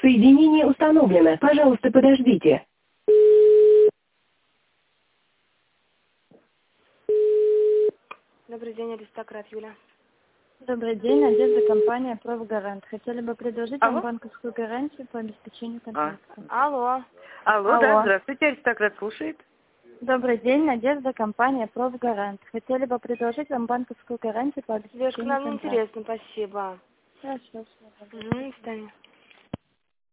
Соединение установлено. Пожалуйста, подождите. Добрый день, аристократ Юля. Добрый день, Надежда, компания «Профгарант». Хотели бы предложить вам Алло? банковскую гарантию по обеспечению контракта. Алло. Алло, да, здравствуйте, аристократ слушает. Добрый день, Надежда, компания «Профгарант». Хотели бы предложить вам банковскую гарантию по Девушка, обеспечению нам не контракта. интересно, спасибо. Хорошо, всего доброго. До свидания.